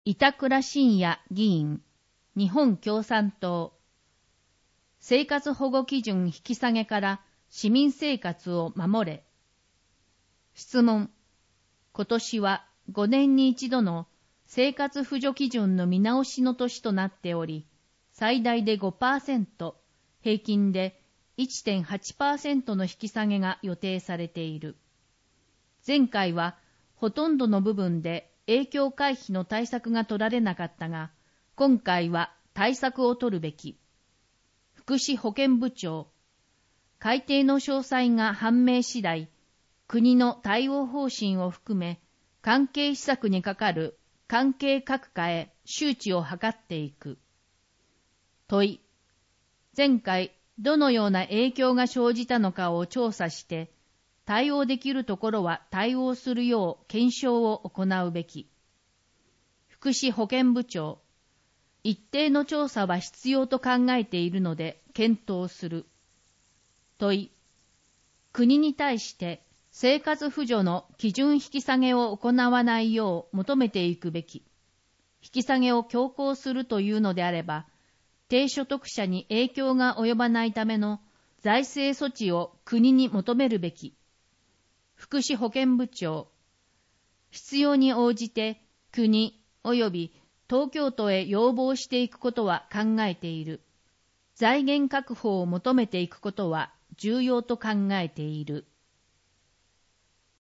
板倉信也議員、日本共産党。生活保護基準引き下げから市民生活を守れ。質問。今年は5年に一度の生活扶助基準の見直しの年となっており、最大で 5%、平均で 1.8% の引き下げが予定されている。前回はほとんどの部分で影響回避の対策が取られなかったが、今回は対策を取るべき。福祉保健部長。改定の詳細が判明次第、国の対応方針を含め、関係施策にかかる関係各課へ周知を図っていく。問い。前回、どのような影響が生じたのかを調査して、対応できるところは対応するよう検証を行うべき。福祉保健部長。一定の調査は必要と考えているので検討する。問い。国に対して生活扶助の基準引き下げを行わないよう求めていくべき。引き下げを強行するというのであれば、低所得者に影響が及ばないための財政措置を国に求めるべき。福祉保健部長。必要に応じて国及び東京都へ要望していくことは考えている。財源確保を求めていくことは重要と考えている。